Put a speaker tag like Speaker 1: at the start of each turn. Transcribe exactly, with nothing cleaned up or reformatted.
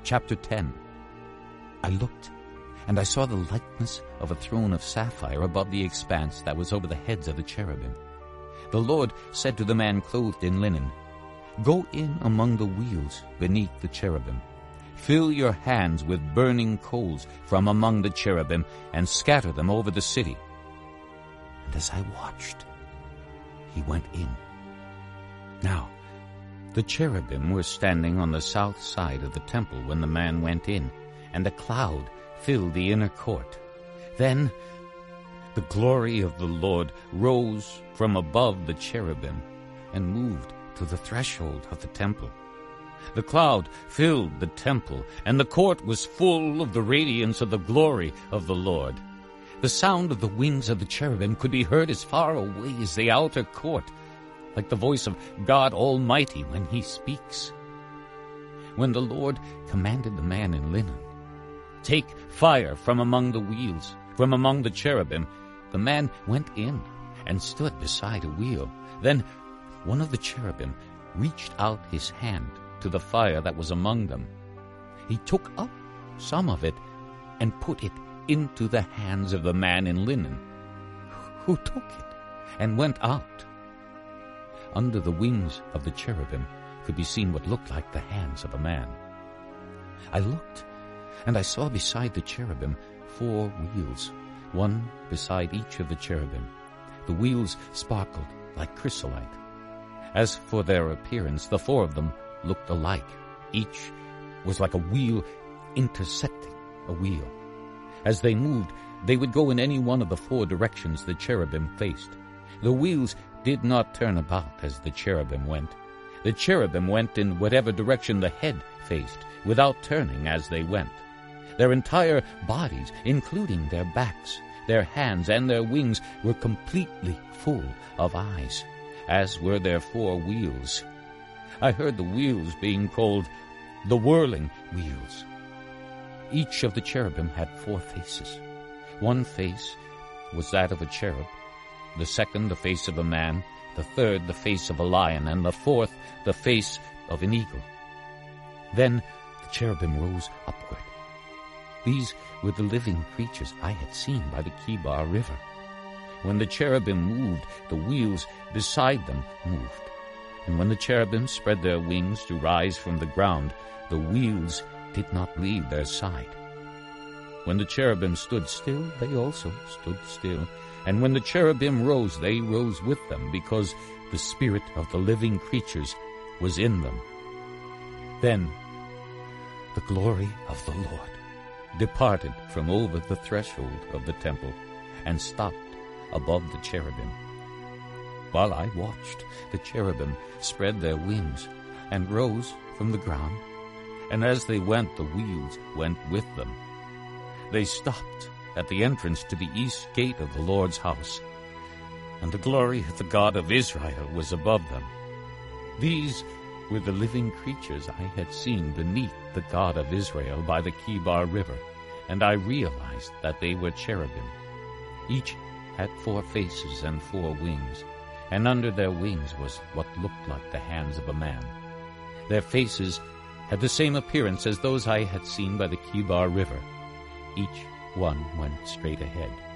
Speaker 1: Chapter ten. I looked, and I saw the likeness of a throne of sapphire above the expanse that was over the heads of the cherubim. The Lord said to the man clothed in linen, "Go in among the wheels beneath the cherubim. Fill your hands with burning coals from among the cherubim, and scatter them over the city." And as I watched, he went in. Now, the cherubim were standing on the south side of the temple when the man went in, and a cloud filled the inner court. Then the glory of the Lord rose from above the cherubim and moved to the threshold of the temple. The cloud filled the temple, and the court was full of the radiance of the glory of the Lord. The sound of the wings of the cherubim could be heard as far away as the outer court, like the voice of God Almighty when he speaks. When the Lord commanded the man in linen, "Take fire from among the wheels, from among the cherubim," the man went in and stood beside a wheel. Then one of the cherubim reached out his hand to the fire that was among them. He took up some of it and put it into the hands of the man in linen, who took it and went out. Under the wings of the cherubim could be seen what looked like the hands of a man. I looked, and I saw beside the cherubim four wheels, one beside each of the cherubim. The wheels sparkled like chrysolite. As for their appearance, the four of them looked alike. Each was like a wheel intersecting a wheel. As they moved, they would go in any one of the four directions the cherubim faced. The wheels did not turn about as the cherubim went. The cherubim went in whatever direction the head faced, without turning as they went. Their entire bodies, including their backs, their hands, and their wings, were completely full of eyes, as were their four wheels. I heard the wheels being called the whirling wheels. Each of the cherubim had four faces. One face was that of a cherub, the second the face of a man, the third the face of a lion, and the fourth the face of an eagle. Then the cherubim rose upward. These were the living creatures I had seen by the Kibar River. When the cherubim moved, the wheels beside them moved. And when the cherubim spread their wings to rise from the ground, the wheels did not leave their side. When the cherubim stood still, they also stood still. And when the cherubim rose, they rose with them, because the spirit of the living creatures was in them. Then the glory of the Lord departed from over the threshold of the temple and stopped above the cherubim. While I watched, the cherubim spread their wings and rose from the ground, and as they went, the wheels went with them. They stopped at the entrance to the east gate of the Lord's house, and the glory of the God of Israel was above them. These were the living creatures I had seen beneath the God of Israel by the Kibar River, and I realized that they were cherubim. Each had four faces and four wings, and under their wings was what looked like the hands of a man. Their faces had the same appearance as those I had seen by the Kibar River. Each one went straight ahead.